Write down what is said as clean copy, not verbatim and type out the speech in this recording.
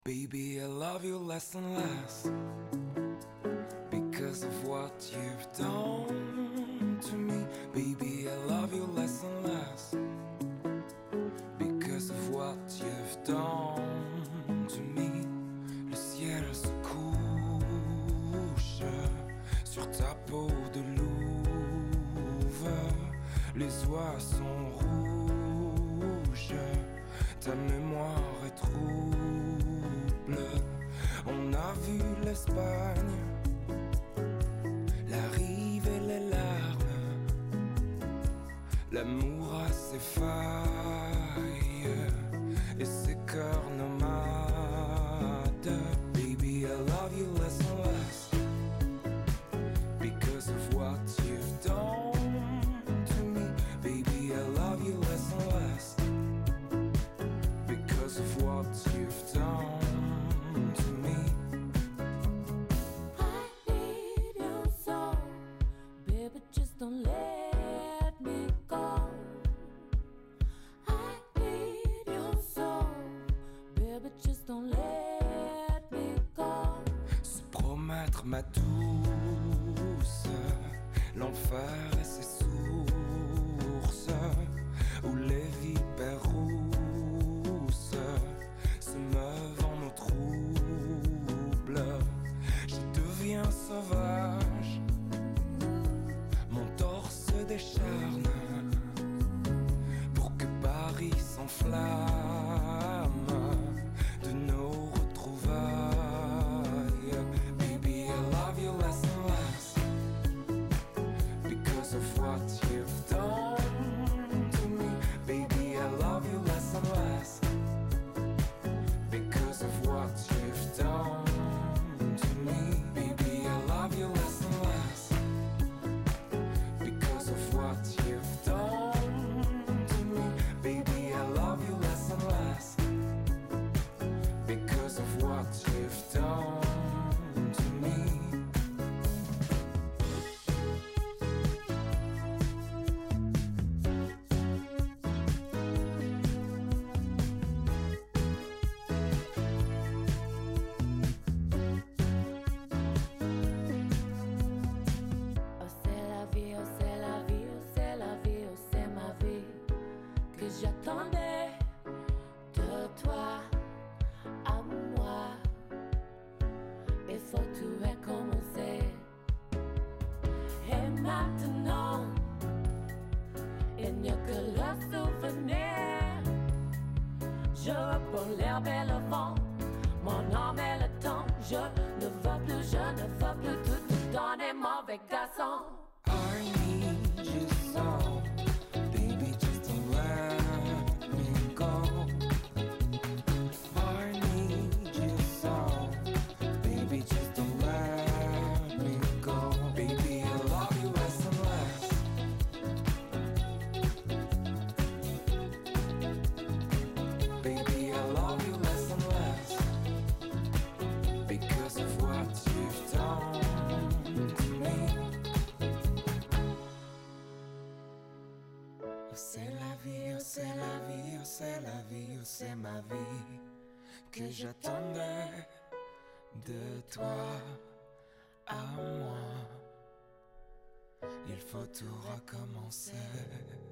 Baby, I love you less and less because of what you've done to me. Baby, I love you less and less because of what you've done to me. Le ciel se couche sur ta peau de louve. Les oies sont rouges, ta mémoire est trouble. On a vu l'Espagne, la rive et les larmes. L'amour a ses failles et ses cœurs nomades. Baby, I love you less and less because of what you've done to me. Baby, I love you less and less because of what you've done to me. I need your soul, baby, just don't let me go. I need your soul, baby, just don't let me go. Se promettre ma douce, l'enfer et ses sources, où les vipères rousses se meuvent en eau trouble. Je deviens sauvage, mon torse décharne pour que Paris s'enflamme de nos retrouvailles. Baby, I love you less and less because of what you've done to me. Baby, I love you less and less because of what you've done to me. Baby, I love you less and less because of what you've done to me. Baby, I love you less and less because of what you've done to me. Oh c'est la vie, oh c'est la vie, oh c'est la vie, oh c'est ma vie que j'attendais de toi à moi. Il faut tout recommencer. Et maintenant, il n'y a que le souvenir. Je reprends l'herbe et le vent, mon âme et le temps. Je ne veux plus, je ne veux plus tout donner, mauvais garçon. I need you so, baby, just don't let me go. I need you so, baby, just don't let me go. Baby, I love you less and less baby, I love you less and less because of what you've done to me. Oh, c'est la vie, oh, c'est la vie, oh, c'est la vie, oh, c'est ma vie que j'attendais de toi à moi. Il faut tout recommencer.